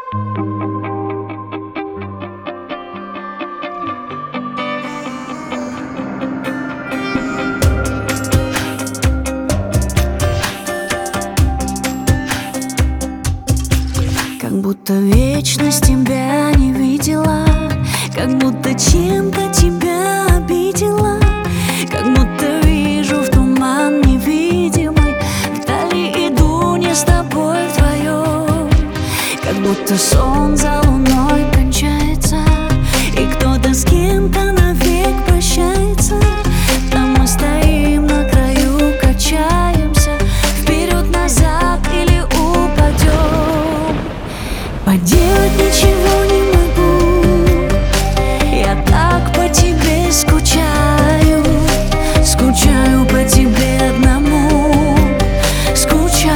Как будто вечность тебя не видела, как будто чем-то тебя обидела, как будто вижу в туман невидимый, вдали иду не с тобой вдвоем. Как будто сон за луной кончается, и кто-то с кем-то навек прощается. Там мы стоим на краю, качаемся вперед-назад или упадем. Поделать ничего не могу, я так по тебе скучаю, скучаю по тебе одному, скучаю.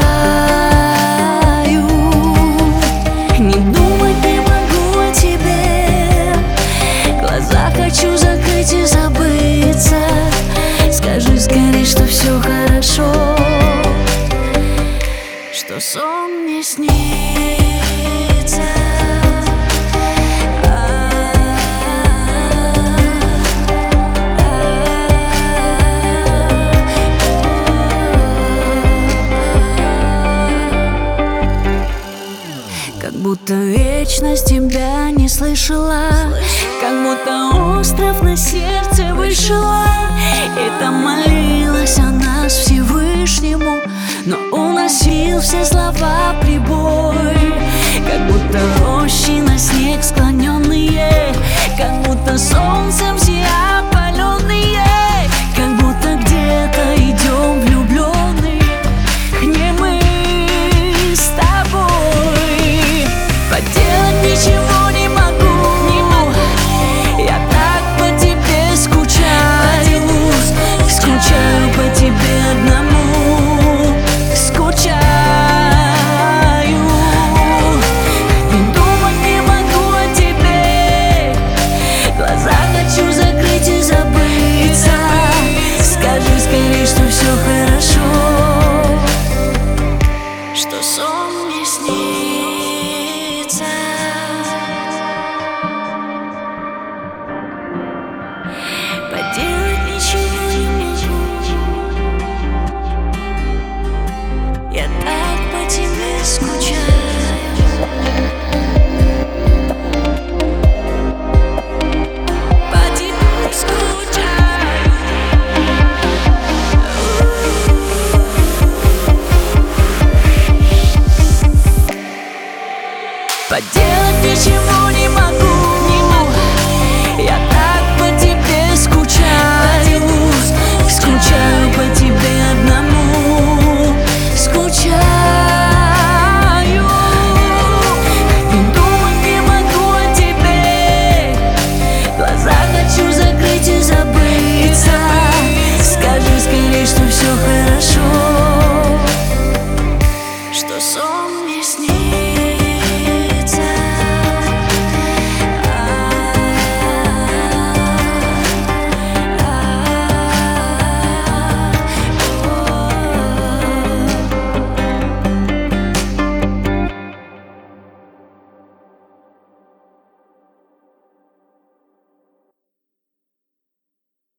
Не думать не могу о тебе, глаза хочу закрыть и забыться. Скажи скорей, что все хорошо, что сон не снится. Как будто вечность тебя не слышала, как будто остров на сердце вышила, и там молилась о нас Всевышнему, но уносил все слова прибой. Как будто рощи на снег склоненные, как будто солнцем все опаленные, как будто где-то идем влюбленные, где мы с тобой. Поделать ничего не могу, я так по тебе скучаю, скучаю по тебе одному, скучаю. Не думать не могу о тебе, глаза хочу закрыть и забыться. Скажи скорее, что все хорошо, что сон не снится. Поделать ничего не могу, я так по тебе скучаю. По тебе скучаю. Поделать ничего не могу, я так по тебе скучаю, скучаю по тебе одному, скучаю. Не думать не могу о тебе, глаза хочу закрыть и забыться. Скажи скорее, что все хорошо.